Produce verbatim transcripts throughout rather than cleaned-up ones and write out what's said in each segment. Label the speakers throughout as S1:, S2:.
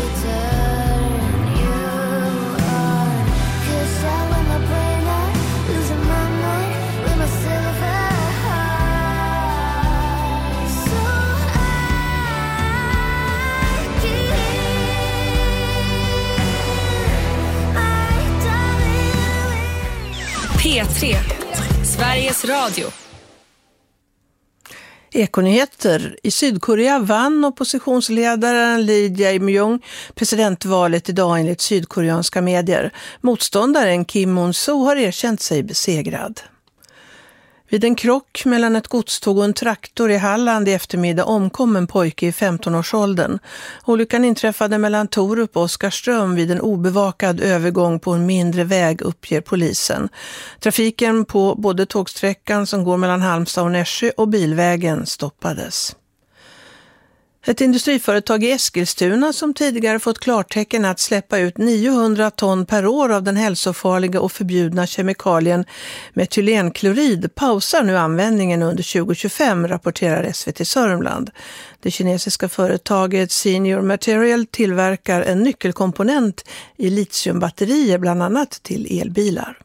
S1: P tre, Sveriges Radio.
S2: Ekonyheter. I Sydkorea vann oppositionsledaren Lee Jae-myung presidentvalet idag enligt sydkoreanska medier. Motståndaren Kim Moon-soo har erkänt sig besegrad. Vid en krock mellan ett godståg och en traktor i Halland i eftermiddag omkom en pojke i femton-årsåldern. Olyckan inträffade mellan Torup och Oskarström vid en obevakad övergång på en mindre väg, uppger polisen. Trafiken på både tågsträckan som går mellan Halmstad och Nässjö och bilvägen stoppades. Ett industriföretag i Eskilstuna som tidigare fått klartecken att släppa ut niohundra ton per år av den hälsofarliga och förbjudna kemikalien metylenklorid pausar nu användningen under tjugo tjugofem, rapporterar S V T Sörmland. Det kinesiska företaget Senior Material tillverkar en nyckelkomponent i litiumbatterier bland annat till elbilar.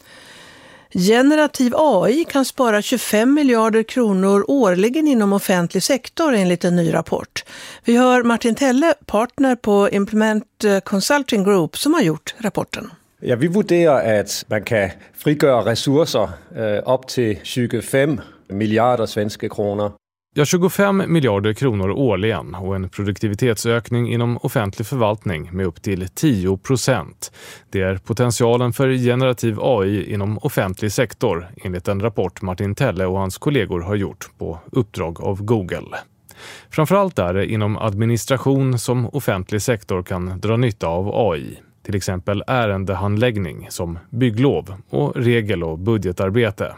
S2: Generativ A I kan spara tjugofem miljarder kronor årligen inom offentlig sektor enligt en ny rapport. Vi hör Martin Telle, partner på Implement Consulting Group, som har gjort rapporten.
S3: Ja, vi vurderar att man kan frigöra resurser eh, upp till tjugofem miljarder svenska kronor.
S4: Ja, tjugofem miljarder kronor årligen och en produktivitetsökning inom offentlig förvaltning med upp till tio procent. Det är potentialen för generativ A I inom offentlig sektor enligt en rapport Martin Telle och hans kollegor har gjort på uppdrag av Google. Framförallt är det inom administration som offentlig sektor kan dra nytta av A I. Till exempel ärendehandläggning som bygglov och regel- och budgetarbete.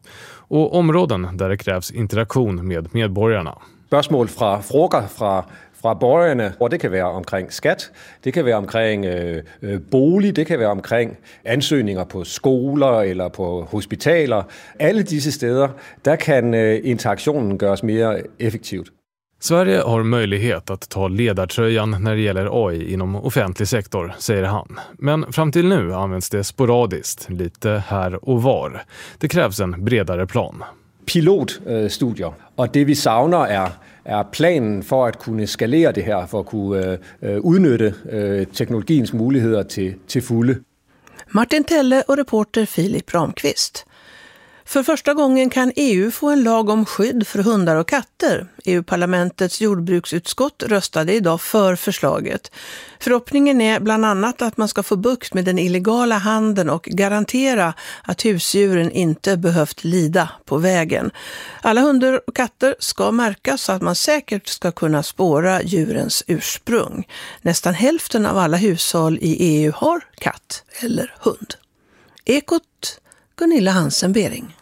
S4: Och områden där det krävs interaktion med medborgarna.
S3: Spørgsmål fra frågor fra fra borgerne, og det kan være omkring skat, det kan være omkring øh, øh, bolig, det kan være omkring ansøgninger på skoler eller på hospitaler. Alle disse steder, der kan øh, interaktionen gøres mere effektivt.
S4: Sverige har möjlighet att ta ledartröjan när det gäller A I inom offentlig sektor, säger han. Men fram till nu används det sporadiskt, lite här och var. Det krävs en bredare plan.
S3: Pilotstudier, och det vi savner är, är planen för att kunna skalera det här, för att kunna uh, udnytte uh, teknologins muligheder till, till fulde.
S2: Martin Telle och reporter Filip Ramqvist. För första gången kan E U få en lag om skydd för hundar och katter. E U-parlamentets jordbruksutskott röstade idag för förslaget. Förhoppningen är bland annat att man ska få bukt med den illegala handeln och garantera att husdjuren inte behövt lida på vägen. Alla hundar och katter ska märkas så att man säkert ska kunna spåra djurens ursprung. Nästan hälften av alla hushåll i E U har katt eller hund. Ekot, Gunilla Hansen-Bering.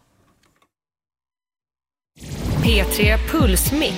S1: P tre Pulsmix.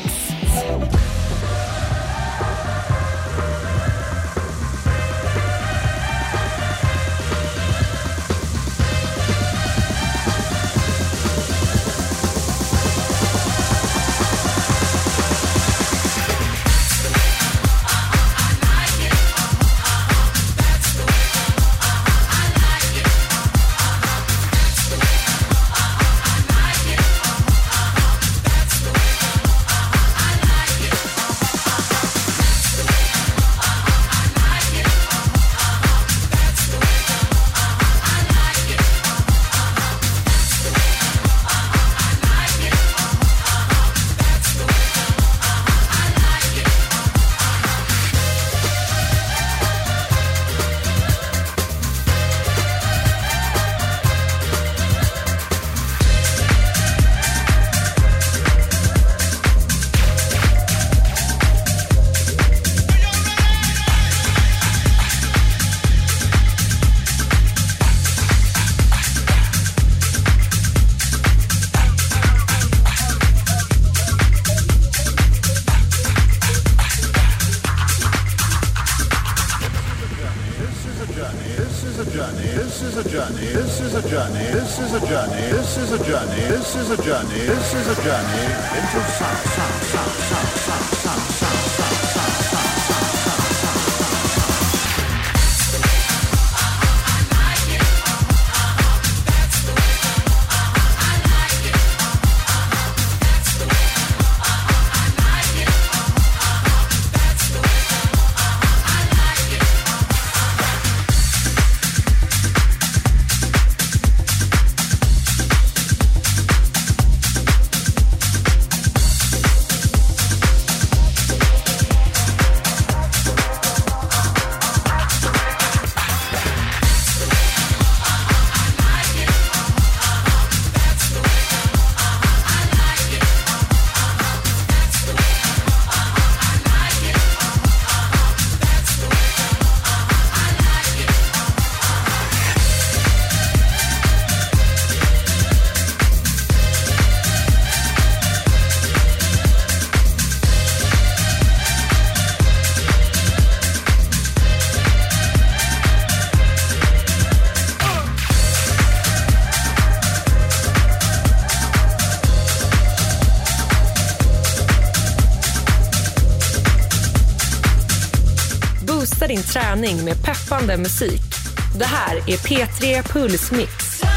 S1: Boosta din träning med peppande musik. Det här är P tre Pulsmix.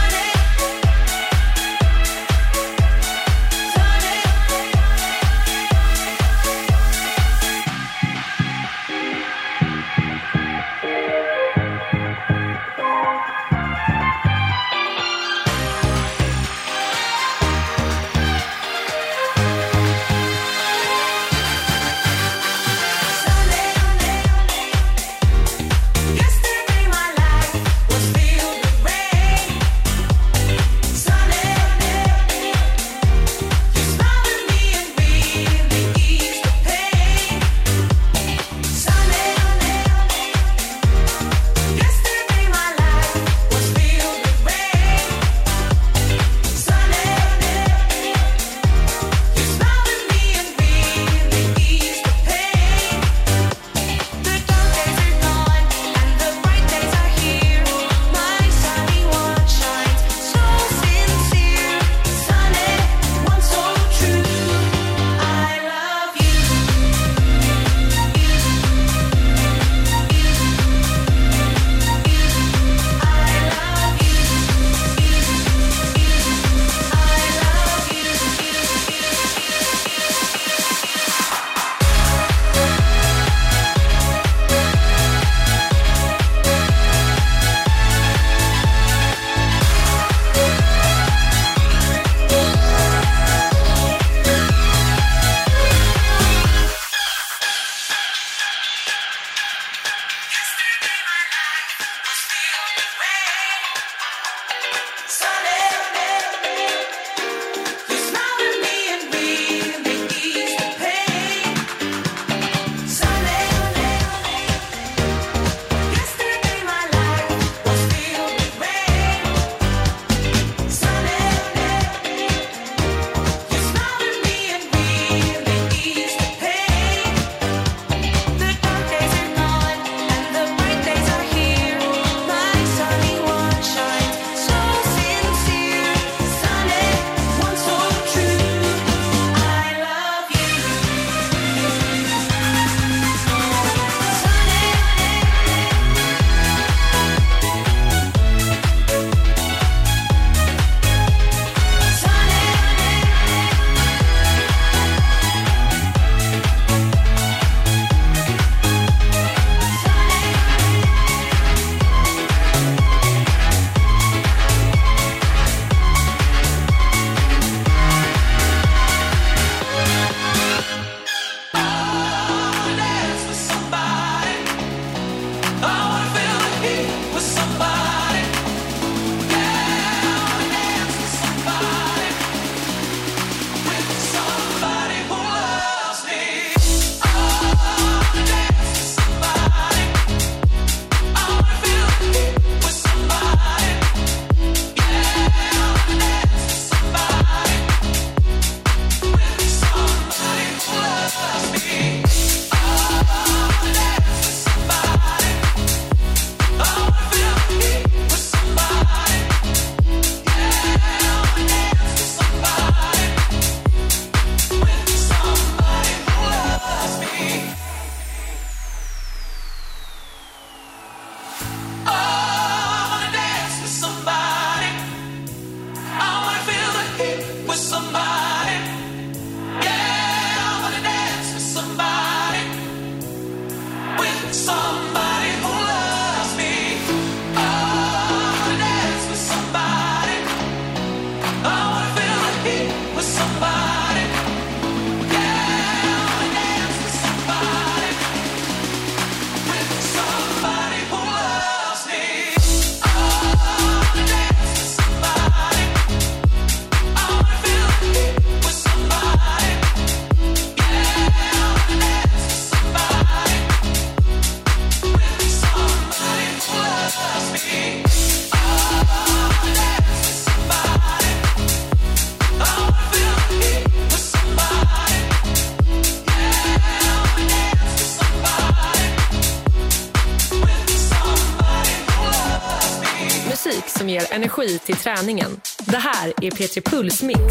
S1: musik som ger energi till träningen. Det här är P tre Pulsmix.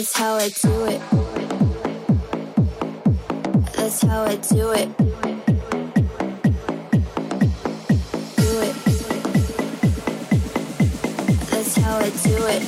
S5: that's how I do it. That's how I do it. Do it. That's how I do it.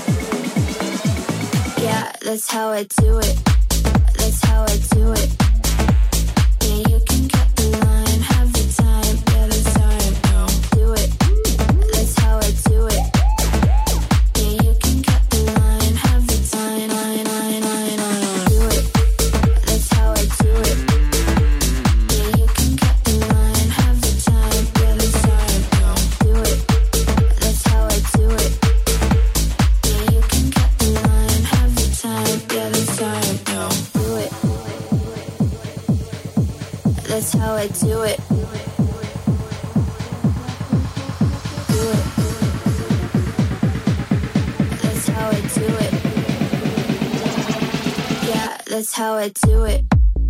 S5: Yeah, that's how I do it. That's how I do it. Yeah, you can cut the line, have the time, yeah, the time, no, do it. That's how I do it. Yeah, you can cut the line, have the time, line, line, line, line, do it. That's how I do it. Yeah, you can cut the line, have the time, yeah, the time, no, do it. That's how I do it. Yeah, you can cut the line, have the time, yeah, the time, no, do it. That's how I do it. Do it. That's how I do it. Yeah, that's how I do it.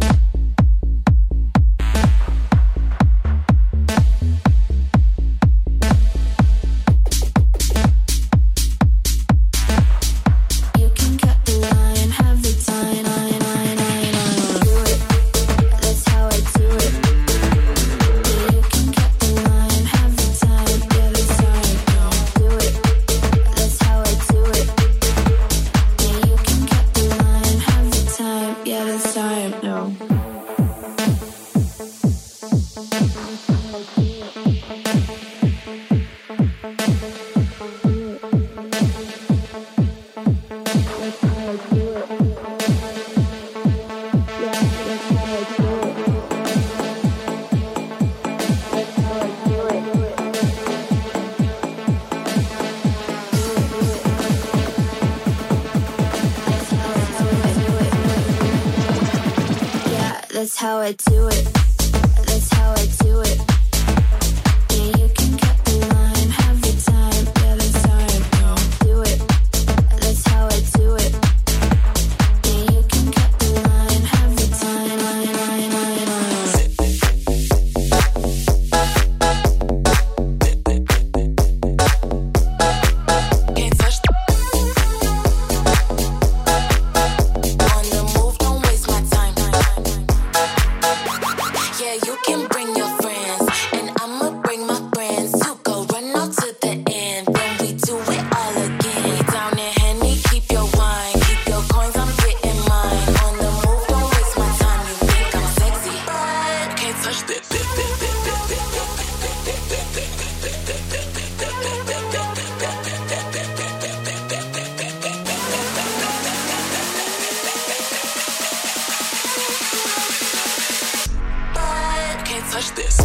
S5: You can cut the line, have the time, line, line, line, line. Do it. That's how I do it. Yeah, you can cut the line, have the time, yeah, the time, no, do it. That's how I do it. Yeah, you can cut the line, have the time, yeah, the time, no. That's how I do it. That's how I do it. Yeah, you can cut the line, have the time, yeah, the time, no, do it. That's how I do it. Yeah, you can cut the line, have the time, line, line, line, line. Can't touch the on the move, don't waste my time. Yeah, you can bring your friends, and I'ma bring my friends to go run out to the end. Then we do it all again. Down in Henny, keep your wine, keep your coins, I'm getting mine. On the move, don't waste my time. You think I'm sexy, but can't touch this. Can't touch this.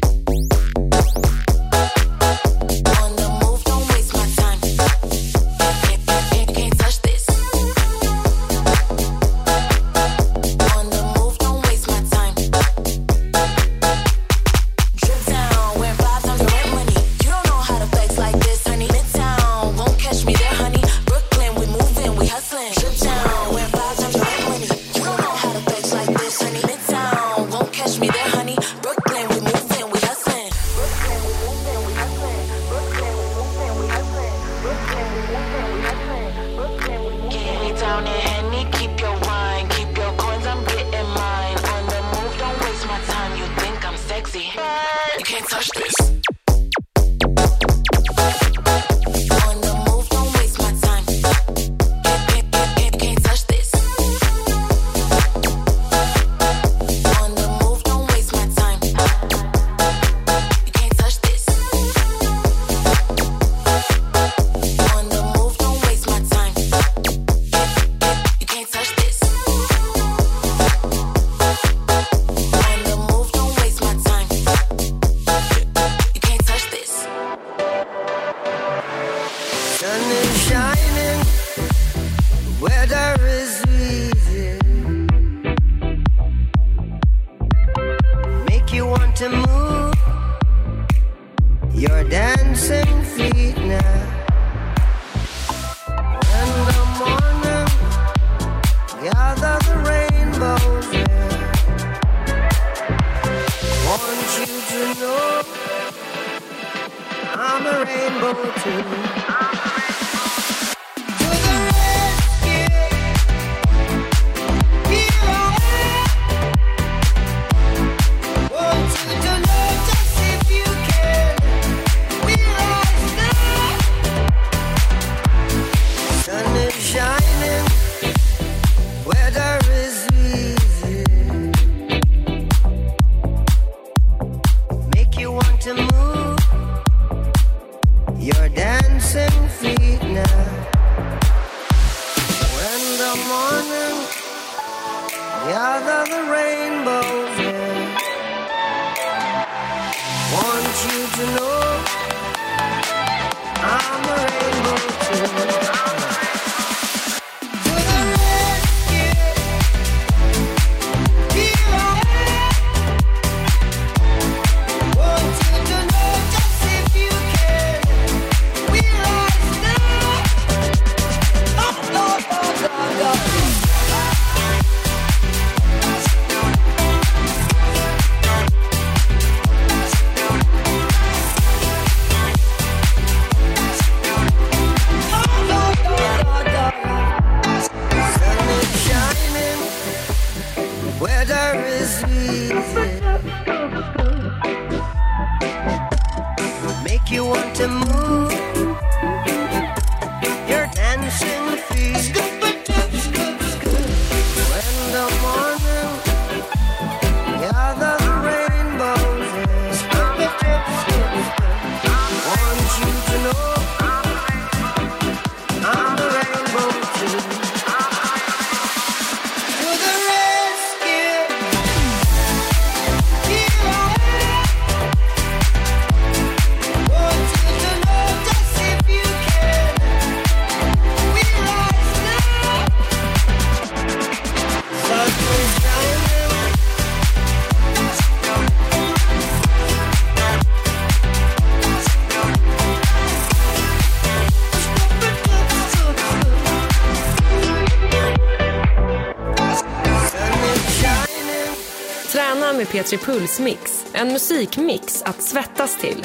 S5: On the move, don't waste my time. Can't, can't, can't touch this. On the move, don't waste my time. Drip down, wear five times the rent money. You don't know how to flex like this, honey. Midtown, won't catch me there, honey. Brooklyn, we moving, we hustling. Drip down, wear five times the rent money. You don't know how to flex like this, honey. Midtown, won't catch me there, honey. Brooklyn, we moving, we hustling. Brooklyn, we moving, we hustling. Brooklyn, we moving, we hustling. Brooklyn, we moving, we hustling. Brooklyn, we moving. Get me down in Henny, keep your wine, keep your coins, I'm getting mine. On the move, don't waste my time. You think I'm sexy, but you can't touch this. On the move, don't waste my time. Can't, can't, can't, can't touch this. On the move, don't waste my time. You can't touch this. On the move, don't waste my time. You can't touch this. On the move, don't waste my time. You can't touch this.
S6: Sun is shining, weather is easy. Make you want to move your dancing feet now. In the morning, gather the rainbows there. Want you to know I'm a rainbow too. To the rescue. to move your dancing feet now. When the morning gather the rainbows in, want you to know I'm a rainbow too. Weather is easy, make you want to move your dancing feet. When the morning gather the rainbows in, want you to know I'm the rainbow too.
S1: Träna med Petri Pulsmix, en musikmix att svettas till.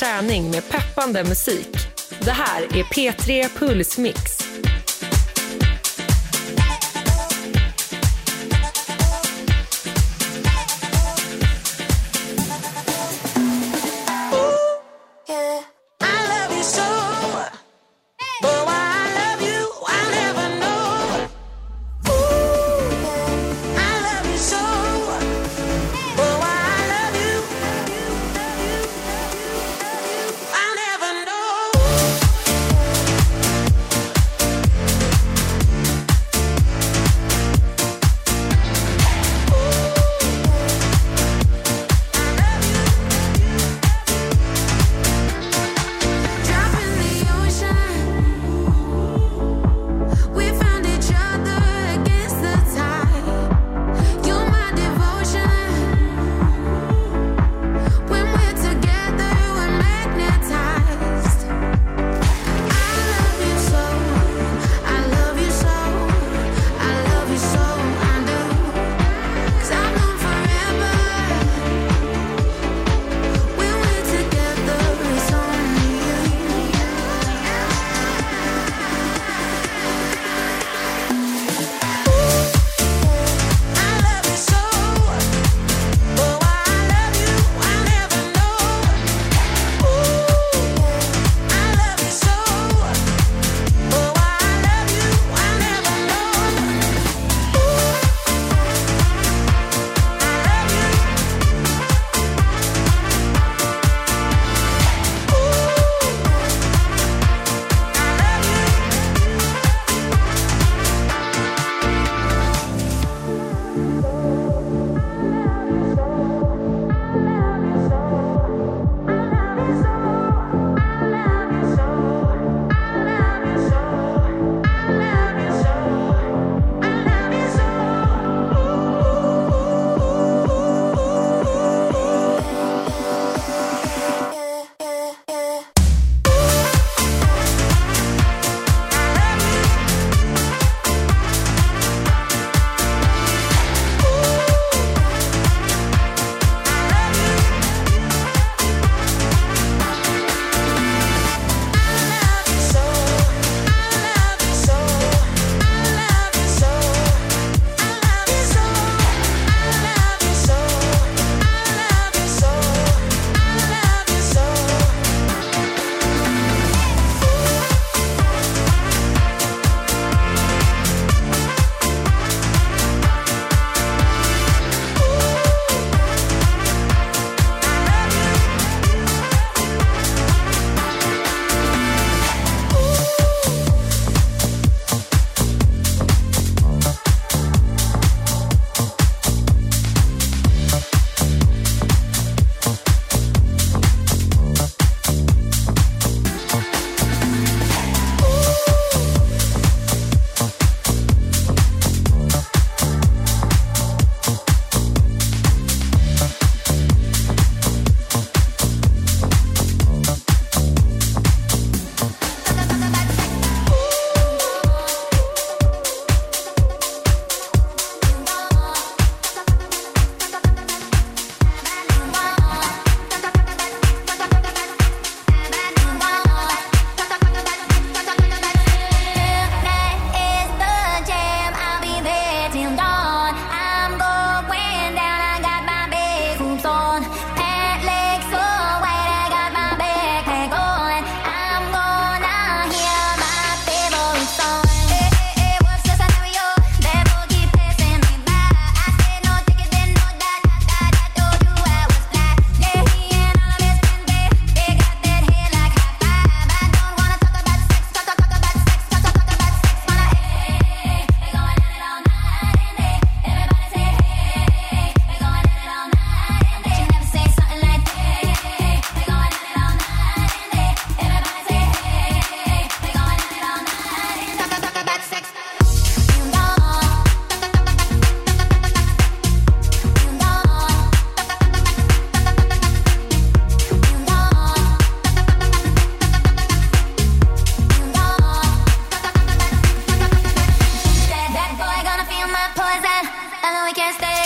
S1: träning med peppande musik. Det här är P tre Pulsmix.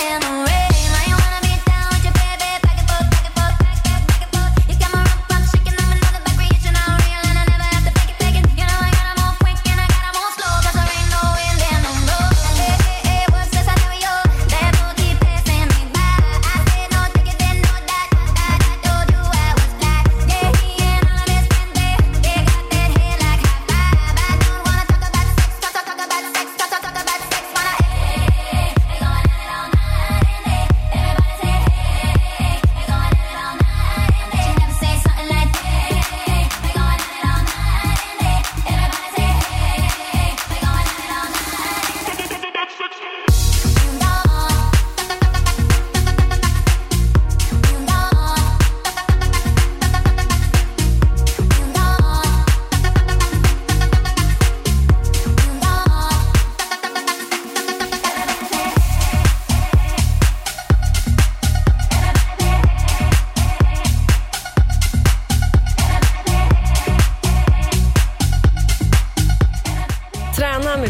S5: Shake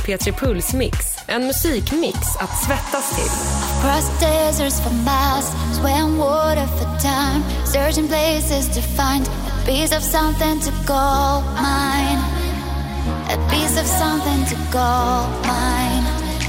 S1: P tre Puls-mix. En musikmix att svettas till.
S5: Across deserts for miles, swam water for time, searching places to find a piece of something to call mine. A piece of something to call mine.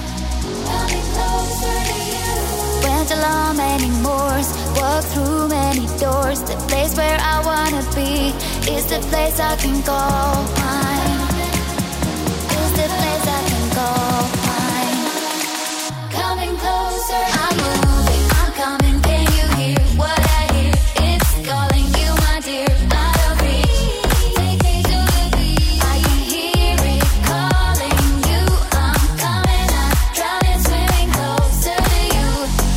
S5: Went along many moors, walked through many doors. The place where I wanna be is the place I can call mine. Is the place I can call mine. Coming closer, I'm moving, I'm coming. Can you hear what I hear? It's calling you, my dear. Out of reach, take me to the beach. I can hear it calling you. I'm coming, I'm drowning, swimming closer to you.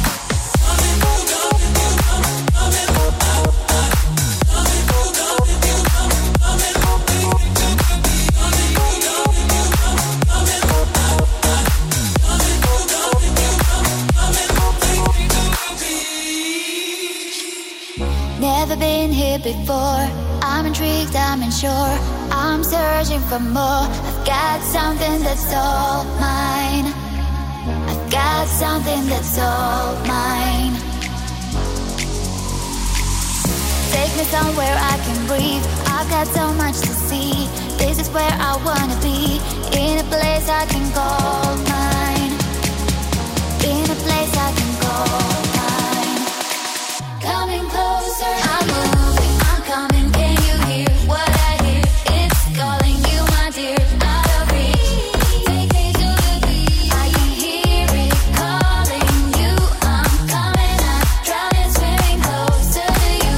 S5: Never been here before. I'm intrigued, I'm unsure. I'm searching for more. I've got something that's all mine. I've got something that's all mine. Take me somewhere I can breathe. I've got so much to see. This is where I wanna be. In a place I can call mine. In a place I can call mine. Coming closer, I'm moving, I'm coming. Can you hear what I hear? It's calling you, my dear. Out of reach, take me to the beach. I can hear it calling you. I'm coming, I'm drowning, swimming closer to you.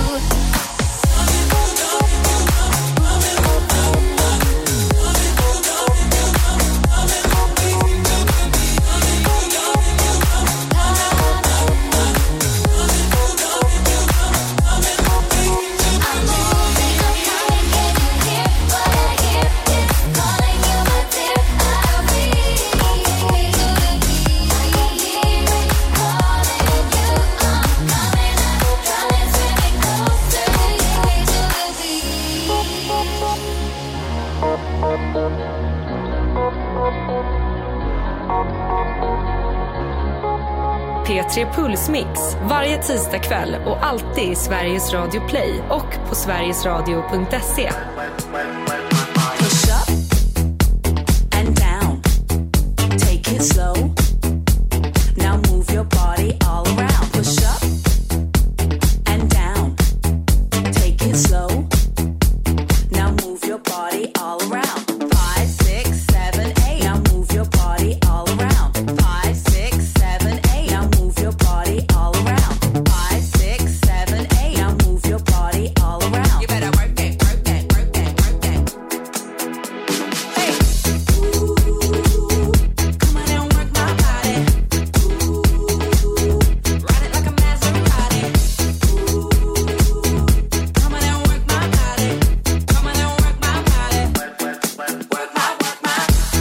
S1: P tre Puls-mix varje tisdag kväll och alltid i Sveriges Radio Play och på sverigesradio punkt se.
S7: Push up and down. Take it slow. Now move your body all around. Push up and down. Take it slow. Now move your body all around. Five, six, seven, eight. Now move your body all around. Five, six, seven, eight. Now move your body all around. Five, six, seven, eight. Now move your body all around. You better work it, work it, work it, work it. Hey. Ooh, come on and work my body. Ooh, ride it like a Maserati. Ooh, come on and work my body. Come on and work my body. Work my, work my.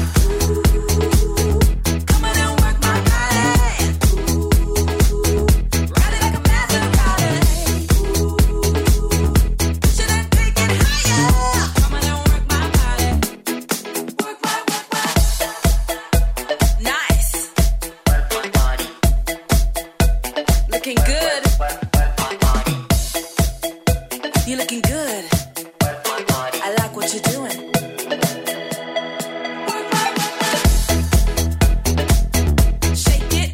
S7: Ooh, come on and work my body. Ooh, ride it like a Maserati. Ooh, push it and take it higher. Come on and work my body. Work my, work my. Nice. Looking good. You looking good. I like what you're doing. Shake it.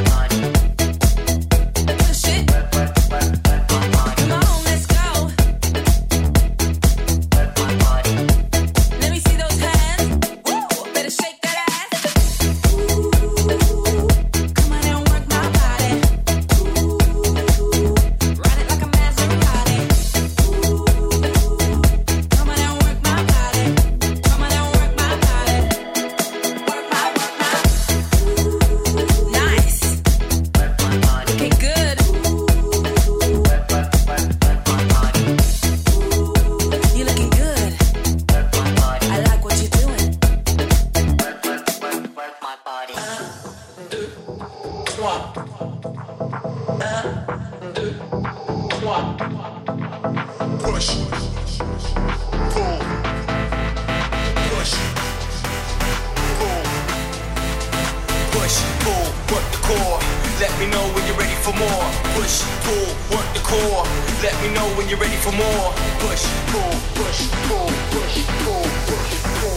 S7: Push it. Come on, let's go. Let me see those hands. Woo, better shake that ass. Ooh, come on and work my body. Ooh, ride it like a Maserati. Ooh, come on and work my body. Come on and work my body. Work my, work my. Nice. Looking good. You looking good. I like what you're doing.
S8: Push, pull, push, pull, let me know when you're ready for more. Push, pull, work the core. Let me know when you're ready for more. Push, pull, push, pull, push, pull, push, pull,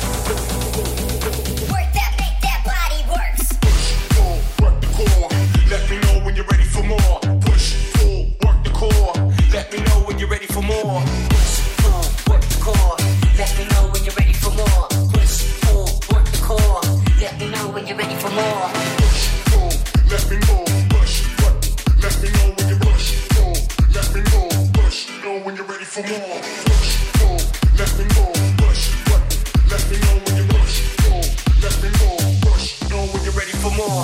S8: push.
S5: Work that, make that body works.
S8: Push, pull, work the core. Let me know when you're ready for more. Push, pull, work the core. Let me know when you're ready for more. Push, pull, work the core. Let me know when you're ready for more. Push, pull, work the core. Let me know when you're ready for more. Push, pull, let me know. Push, work. Let me know when you're push, pull. Let me know, push, know when you're ready for more. Push, pull, let me know. Push, work. Let me know when you're push, pull. Let me know, push, know when you're ready for more.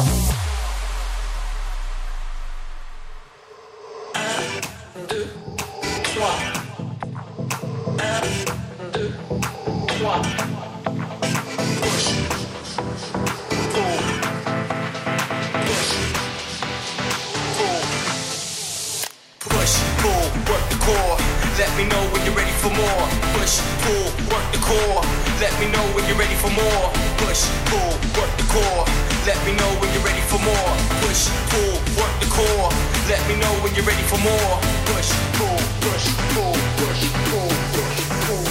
S8: Un, deux, trois. Un, deux, trois. Push, pull, push, pull, push, pull, work the core. Let me know when you're ready for more. Push, pull, work the core. Let me know when you're ready for more. Push, pull, work the core. Let me know when you're ready for more. Push, pull, work the core. Let me know when you're ready for more. Push, pull, push, pull, push, pull, push, pull,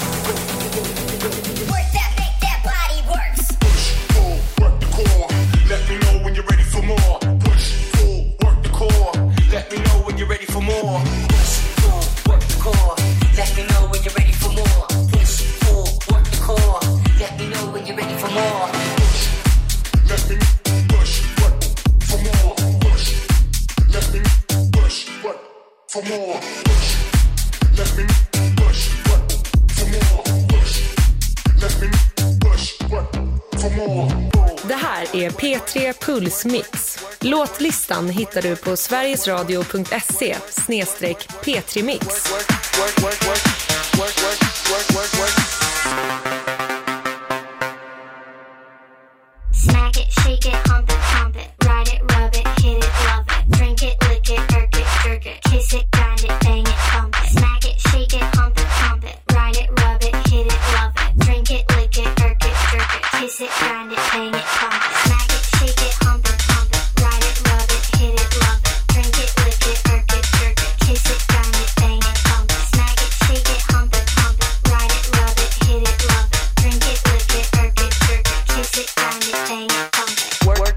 S8: push.
S5: Work that, make that body works.
S8: Push, pull, work the core. Let me know when you're ready for more. Push, pull, work the core. Let me know when you're ready for more. Push, pull, work the core. Let me know when you're ready for more. Push, pull, work the core. Let me know when you're ready for more. Push, let me push, work for more. Push, let me push, work for more. Push, let me push, work for more. Push, let me push, work for more.
S1: Det här är P tre Pulsmix. Låtlistan hittar du på sverigesradio punkt se snedstreck P tre Mix.
S5: Smack it, shake it, hump it, pump it, ride it, rub it, hit it, love it, drink it, lick it, irk it, jerk it, kiss it, grind it, bang it, pump it. Smack it, shake it, hump it, pump it, ride it, rub it, hit it, love it, drink it, lick it, irk it, jerk it, kiss it, grind it, bang it, pump it. Smack it, shake it, hump it, pump it, ride it, rub it, hit it, love it, drink it, lick it, irk it, jerk it, kiss it, grind it, bang it, pump it. Smack it, shake it, hump it, pump it, ride it, rub it, hit it, love it, drink it, lick it, irk it, jerk it, kiss it, grind it, bang it, pump it.
S8: Work, work,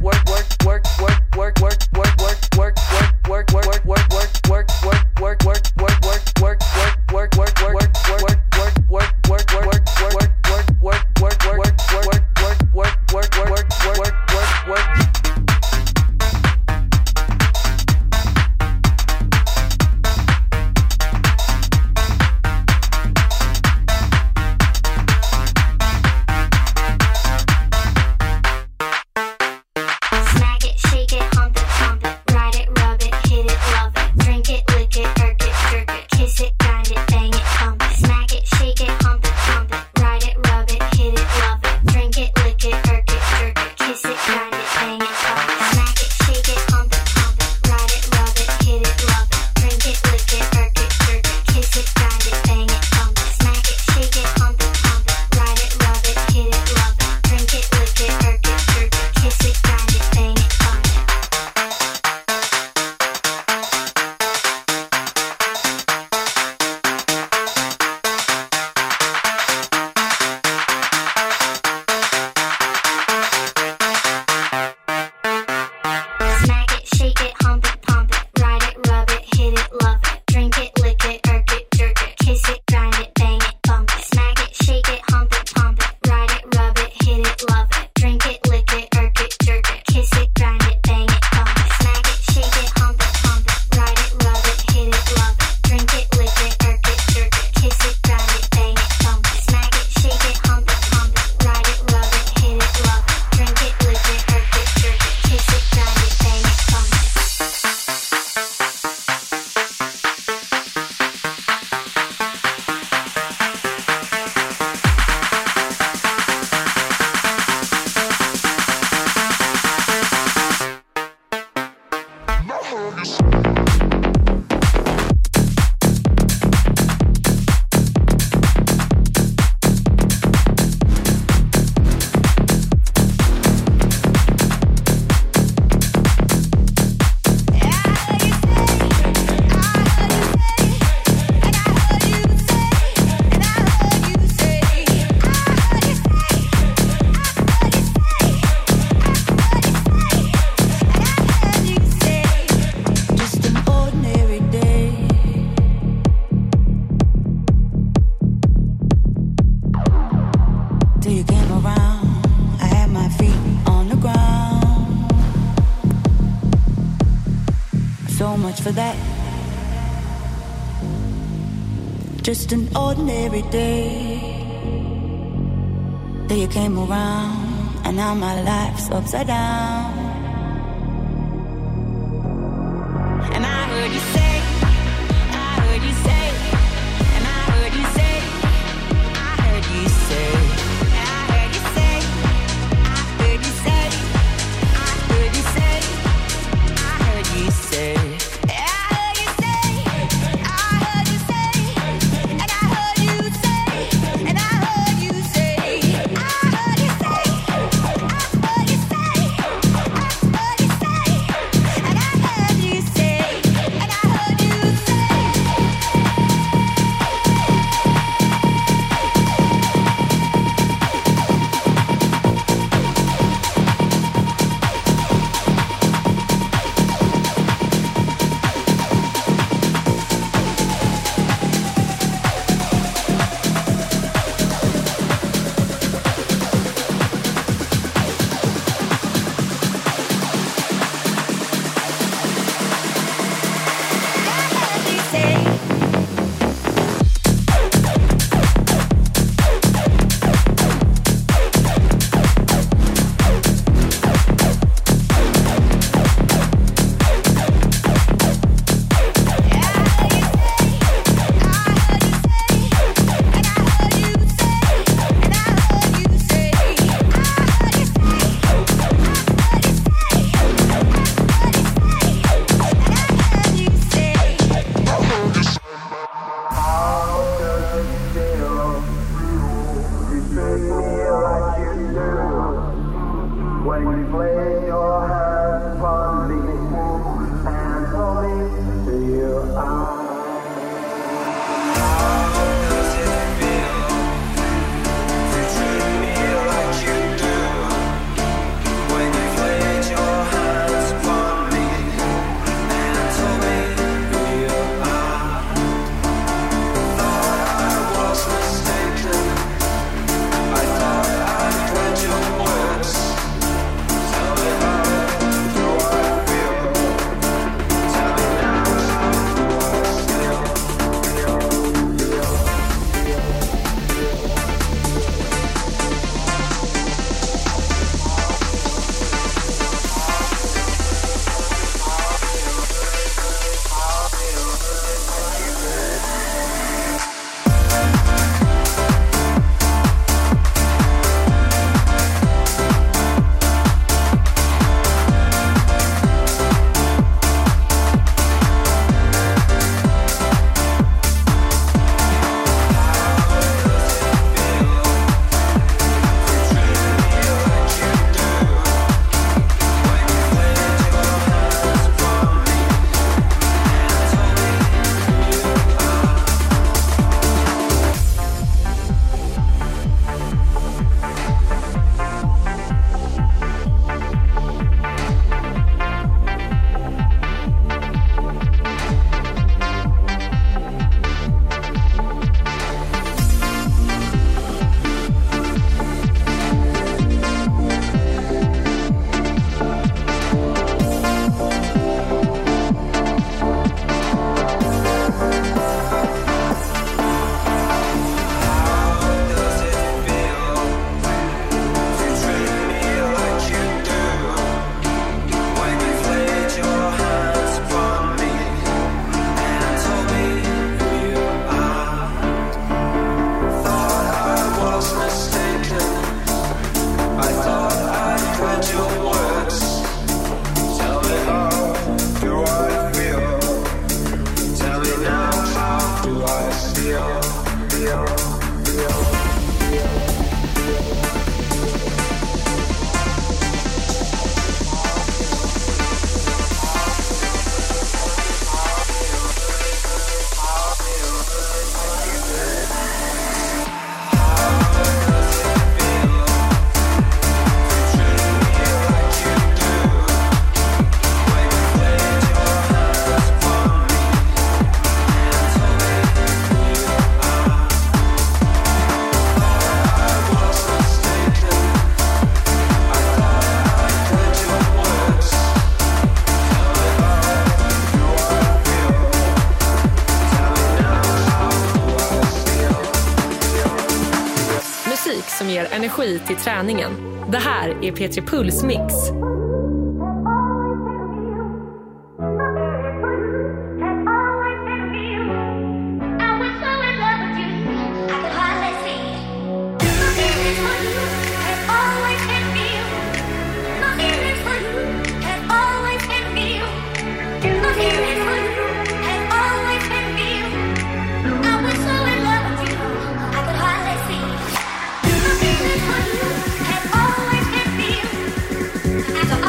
S7: much for that. Just an ordinary day. Then you came around, and now my life's upside down. And I heard you say, I heard you say, and I heard you say, I heard you say, I heard you say, I heard you say, I heard you say, I heard you say. I
S1: energi till träningen. Det här är P tre Puls Mix.
S5: I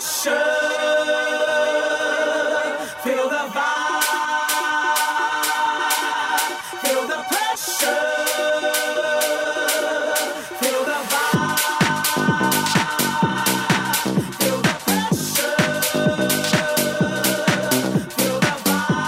S8: pressure. Feel the vibe. Feel the pressure. Feel the vibe. Feel the pressure. Feel the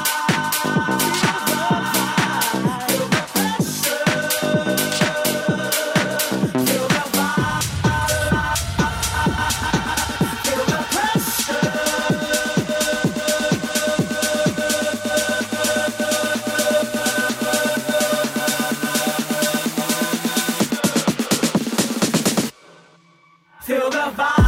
S8: Feel the vibe.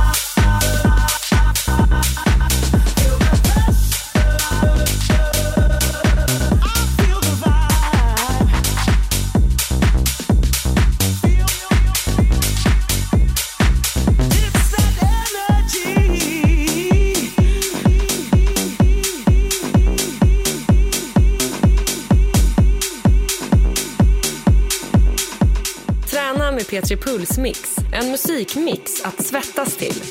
S1: Träna med P tre Pulsmix, en musikmix att svettas till.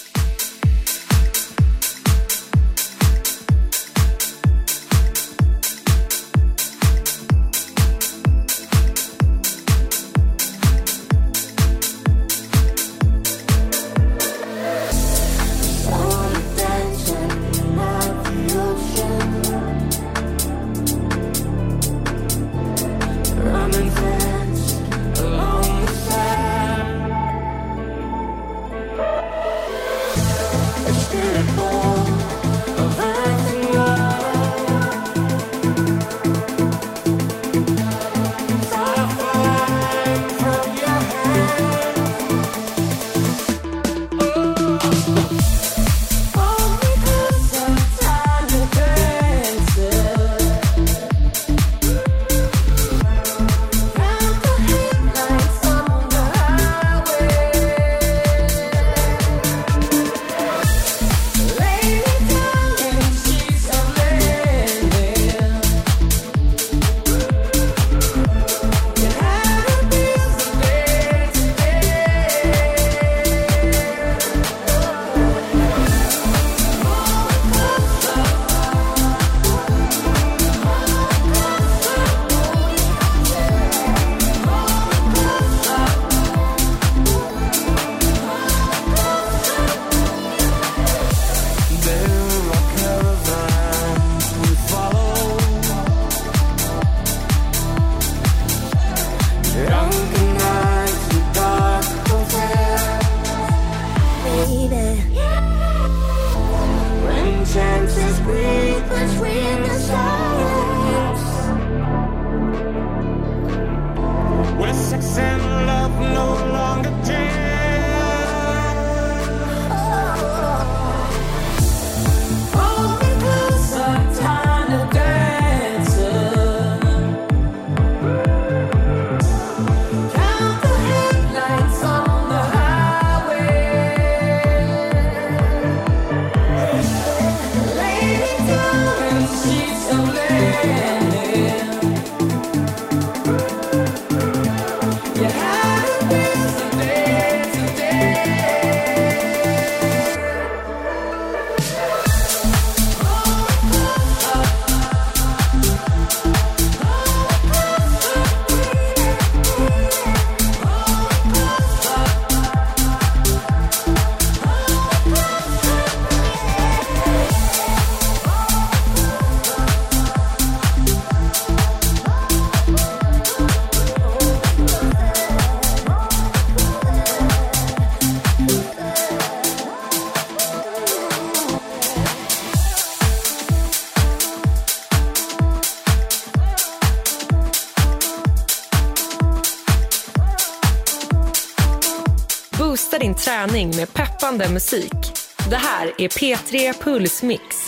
S1: Boosta din träning med peppande musik. Det här är P tre Pulsmix.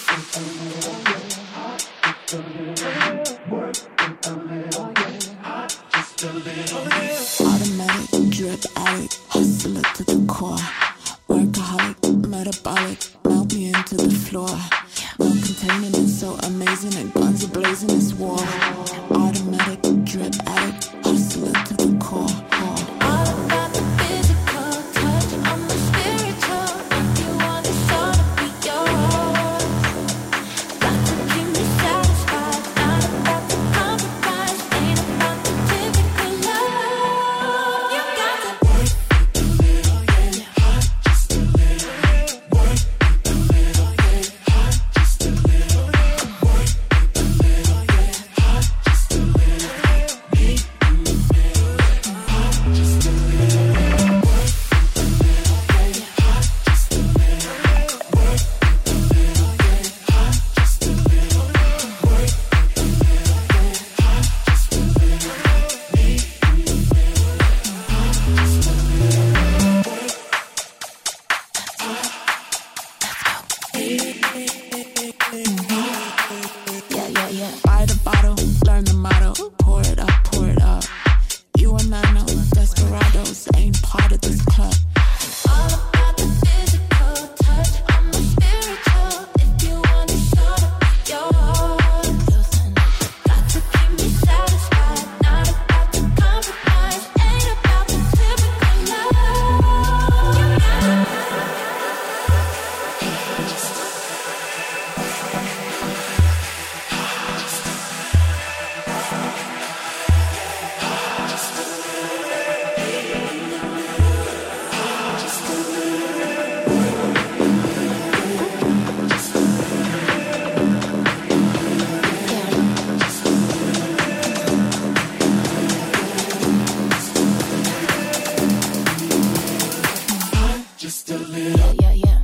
S9: Automatic, drip addict, hustler to the core. Workaholic, metabolic, melt me into the floor. No containing it, so amazing, and guns are blazing this war. Automatic, drip addict, hustler to the core. All about the physical touch, I'm a spiritual. If you want to Just a little. Yeah, yeah.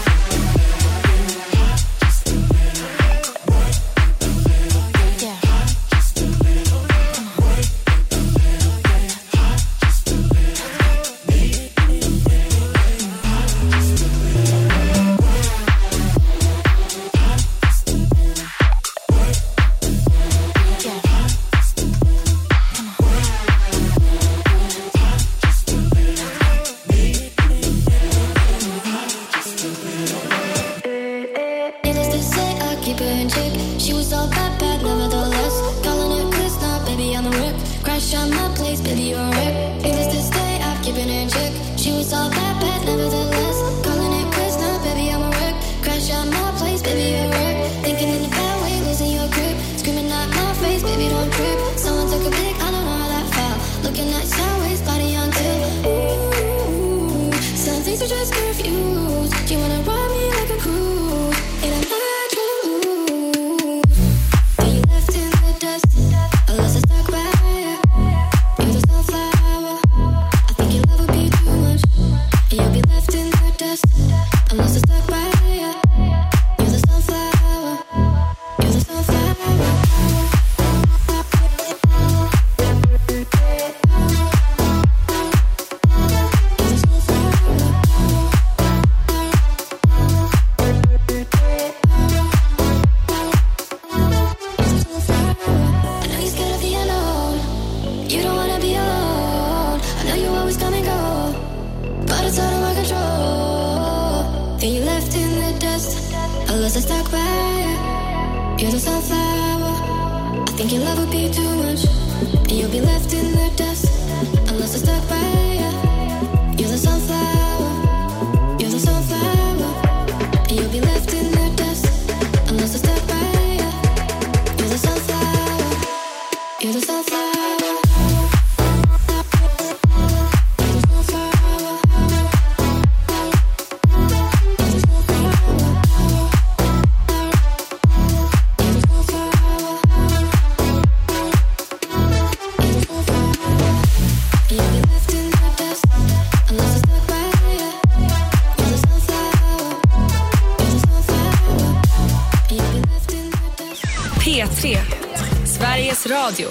S1: P tre, Sveriges Radio.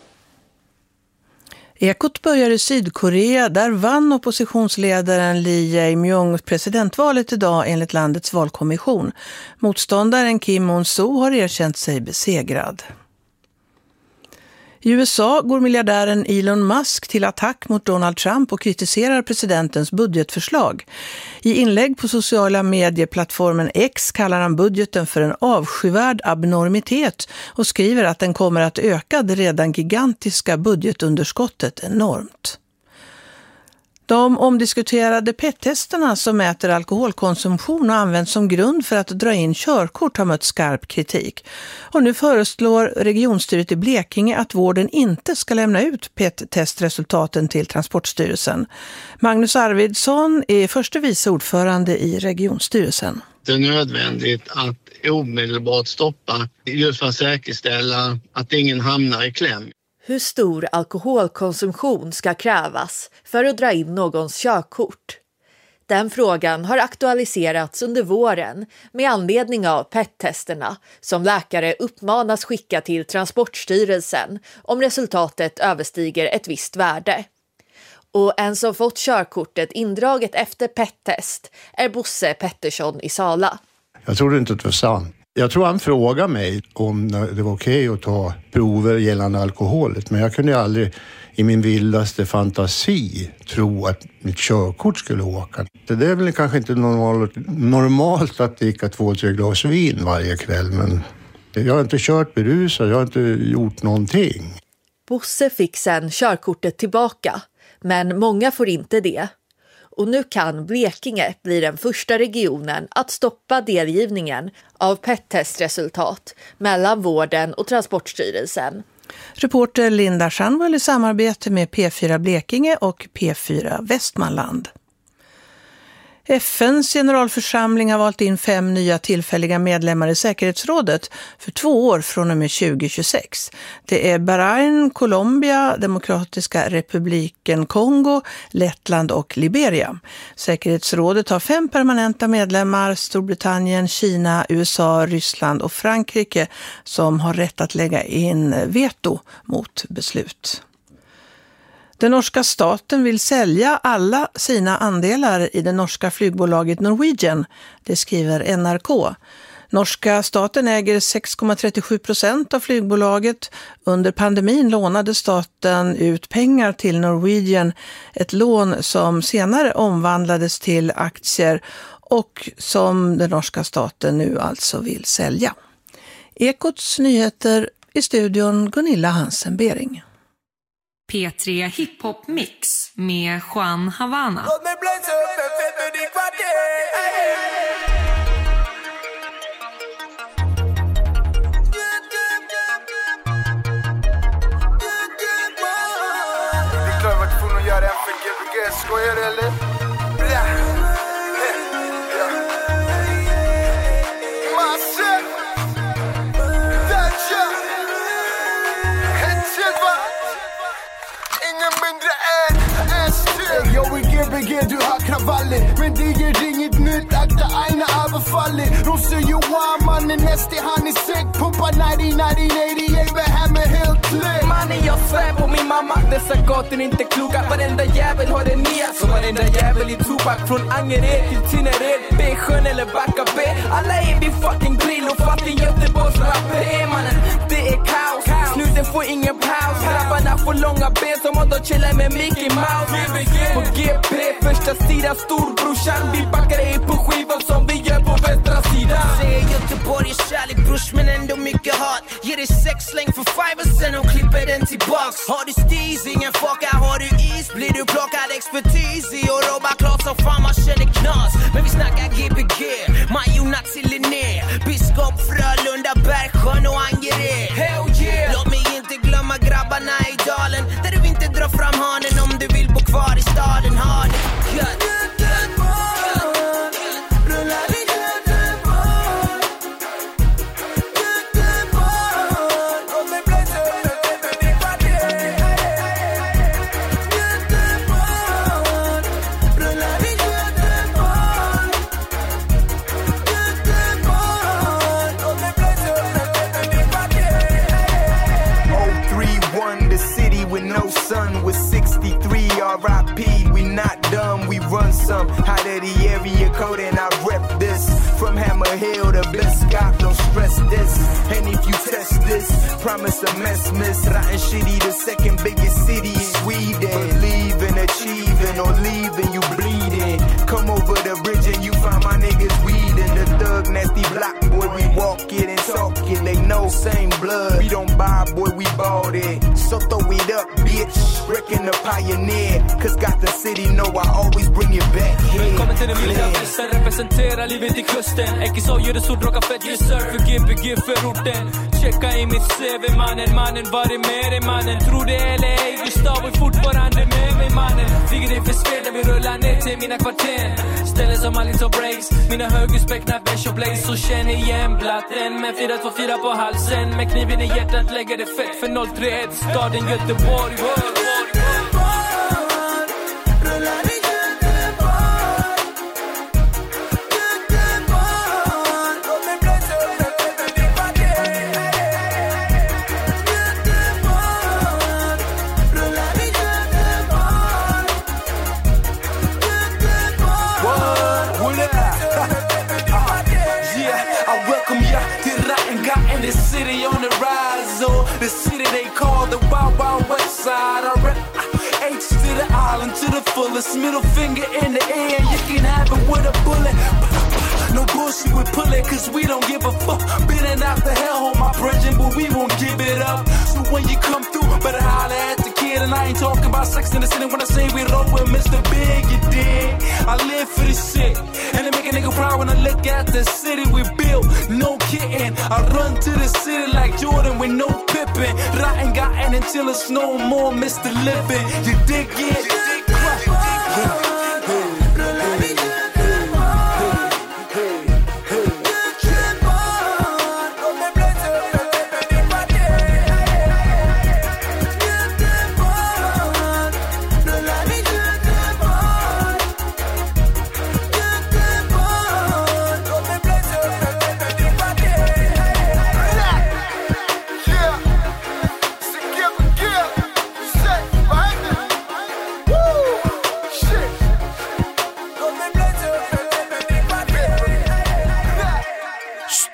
S2: Ekot börjar i Sydkorea. Där vann oppositionsledaren Lee Jae-myung presidentvalet idag enligt landets valkommission. Motståndaren Kim Moon-soo har erkänt sig besegrad. I U S A går miljardären Elon Musk till attack mot Donald Trump och kritiserar presidentens budgetförslag. I inlägg på sociala medieplattformen X kallar han budgeten för en avskyvärd abnormitet och skriver att den kommer att öka det redan gigantiska budgetunderskottet enormt. De omdiskuterade P E T-testerna som mäter alkoholkonsumtion och används som grund för att dra in körkort har mött skarp kritik. Och nu föreslår regionstyret i Blekinge att vården inte ska lämna ut P E T-testresultaten till Transportstyrelsen. Magnus Arvidsson är förste vice ordförande i regionstyrelsen.
S10: Det är nödvändigt att omedelbart stoppa just för att säkerställa att ingen hamnar i kläm.
S11: Hur stor alkoholkonsumtion ska krävas för att dra in någons körkort? Den frågan har aktualiserats under våren med anledning av P E T-testerna som läkare uppmanas skicka till Transportstyrelsen om resultatet överstiger ett visst värde. Och en som fått körkortet indraget efter P E T-test är Bosse Pettersson i Sala.
S12: Jag trodde inte att det var sant. Jag tror han frågade mig om det var okej att ta prover gällande alkoholet. Men jag kunde aldrig i min vildaste fantasi tro att mitt körkort skulle åka. Det är väl kanske inte normalt, normalt att dricka två, tre glas vin varje kväll. Men jag har inte kört berusad, jag har inte gjort någonting.
S11: Bosse fick sen körkortet tillbaka, men många får inte det. Och nu kan Blekinge bli den första regionen att stoppa delgivningen av P E T-testresultat mellan vården och Transportstyrelsen.
S2: Reporter Linda Schanwell i samarbete med P fyra Blekinge och P fyra Västmanland. F N:s generalförsamling har valt in fem nya tillfälliga medlemmar i säkerhetsrådet för två år från och med tjugo tjugosex. Det är Bahrain, Colombia, Demokratiska republiken Kongo, Lettland och Liberia. Säkerhetsrådet har fem permanenta medlemmar, Storbritannien, Kina, U S A, Ryssland och Frankrike, som har rätt att lägga in veto mot beslut. Den norska staten vill sälja alla sina andelar i det norska flygbolaget Norwegian, det skriver N R K. Norska staten äger sex komma trettiosju procent av flygbolaget. Under pandemin lånade staten ut pengar till Norwegian, ett lån som senare omvandlades till aktier och som den norska staten nu alltså vill sälja. Ekots nyheter i studion Gunilla Hansen-Bering.
S1: P tre Hiphop Mix med Juan Havana.
S6: Skojar eller? Massa Dacia Hetcheva Ingen mindre än S T. Jag är G B G, du har kravaller, men det ger inget nytt, akta aina överfaller. De säger wow, mannen näste han är säck. Pumpa nittio nittio eighty, jag är här med helt lätt.
S13: Mannen jag svär på min mamma, dessa gator inte kloka. Varenda jävel har en nia, som varenda jävel i tobak. Från Angered till Tinnered, B-sjön eller Backa B. Alla är vid fucking grill och fattig Göteborgs rapper. Är mannen, det är kaos, snuten får ingen paus. Grabbarna får långa ben som att de chillar med Mickey Mouse. På G P, första sidan, storbrorsan. Vi backar dig på skivan som vi gör på västra sidan.
S14: Säger Göteborg är kärlek brors, men ändå mycket hat. Ger dig sex släng för five och sen och klipper den tillbaks. Har du stis, ingen fucka, har du is, blir du plockad expertis i och robba klart som fan man känner knas. Men vi snackar G B G, Majorna till Linné, Biskop, Frölunda, Bergsjön och Angered. Hell yeah! Låt mig inte glömma grabbarna i dalen, där du inte drar fram hanen om du vill bo kvar i staden. Ha det gött.
S6: R I P, we not dumb, we run some. Out of the area code and I rep this. From Hammer Hill to Biscott, don't stress this. And if you test this, promise a mess, miss. Rotten Shitty, the second biggest city in Sweden. Believe in achieving or leaving, you bleeding. Come over the bridge and you find my niggas weeding. The thug nasty block, boy, we walk it and talk it. They know same blood, we don't buy, boy, we bought it. So throw it up, bitch, Reckon the pioneer. Cause got the city, know I always bring it back here.
S13: Välkommen till den vilda västern, representera livet i kusten. Ekisar gör det så dråka fett, yes sir, för G P G för orten. Checka i mitt C V mannen, mannen, var det med dig mannen? Tror det eller ej, Gustav är fortfarande med mig mannen. Ligger det för sved när vi rullar ner till mina kvarter. Ställen som Alice och Breaks, mina högerspäckna Besh och Blaze. Så känner igen blatten med fyra två fyra på halsen. Med kniven i hjärtat lägger det fett för noll tre ett, staden Göteborg. The city on the rise, oh, the city they call the Wild Wild West Side. I rep H to the island to the fullest, middle finger in the air, you can have it with a bullet. No bullshit with pull it, cause we don't give a fuck. Been out the hellhole, my brethren, but we won't give it up. So when you come through, better holler at the kid. And I ain't talking about sex in the city when I say we roll with Mister Big, you dig? I live for this shit, and it make a nigga proud when I look at the city we built. No kidding, I run to the city like Jordan with no Pippin. Rotten gotten until it's no more Mister Living. You dig it? You dig it?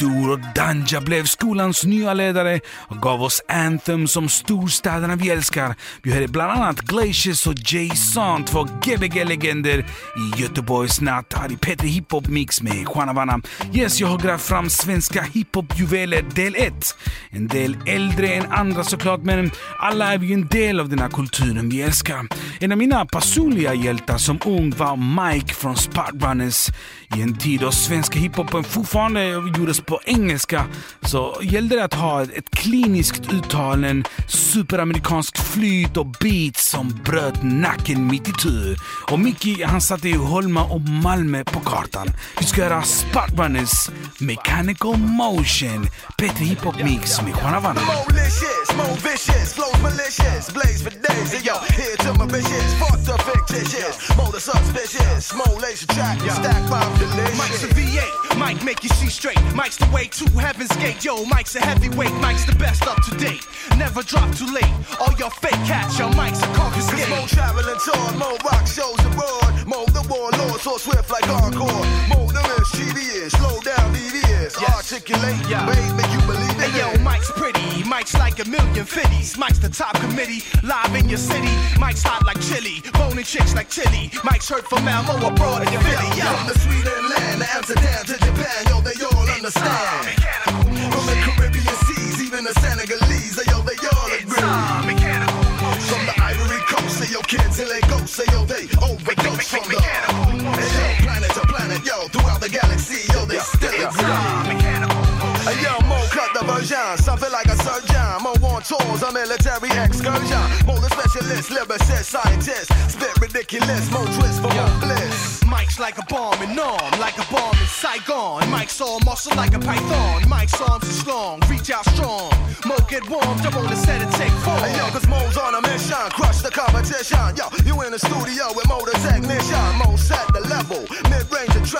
S15: stor och Danja blev skolans nya ledare och gav oss anthem som storstäderna vi älskar. Vi hörde bland annat Glaciers och Jason, två G B G-legender i Göteborgs natt här i P tre Hiphop Mix med Juan Havana. Yes, jag har grävt fram svenska hiphop-juveler del ett. En del äldre än andra såklart, men alla är vi en del av den här kulturen vi älskar. En av mina personliga hjältar som ung var Mike från Sparkrunners. I en tid då svenska hiphopen fortfarande gjordes på engelska så gällde det att ha ett kliniskt uttal, en superamerikansk flyt och beat som bröt nacken mitt i tur. Och Mickey, han satte ju Holma och Malmö på kartan. Vi ska göra Sparkrunners Mechanical Motion, P tre Hiphop Mix med Juan Havana.
S6: Malicious, more vicious, flows malicious, blaze for days, and yo, here to my bitches, fucked up fictitious, more the suspicious, more lace track, stack bomb delicious.
S14: Mike's a V eight, Mike make you see straight, Mike's the way to heaven's gate, yo, Mike's a heavyweight, Mike's the best up to date, never drop too late, all your fake cats, your Mike's a confiscate.
S6: More traveling tour, more rock shows abroad, more the warlord, so swift like hardcore, more the mischievous, slow down D V S, yes. Articulate, yeah. Babe, make you believe it.
S14: Hey yo, Mike's pretty, Mike's like a million fifties, Mike's the top committee, live in your city, Mike's hot like chili, boning chicks like chili, Mike's hurt from Malmo abroad in Philly, yo.
S6: From the Sweden land, to Amsterdam to Japan, yo, they all understand. From the Caribbean seas, even the Senegalese, yo, they all agree. From the Ivory Coast, say yo, kids till they go, say yo, they overdose from the hey, yo, planet to planet, yo, throughout the galaxy, yo, they still agree. Hey, yo, Mo cut the version, something like a surgeon. Mo on tours, a military excursion. Mo the specialist, lyricist, scientist. Spit ridiculous, Mo twist for more bliss.
S14: Mike's like a bomb in arm, like a bomb in Saigon. Mike's all muscle like a python. Mike's arms are strong, reach out strong. Mo get warm, jump on the set and take form.
S6: Hey, yo, cause Mo's on a mission, crush the competition. Yo, you in the studio with Mo the technician. Mo set the level, mid-range and track.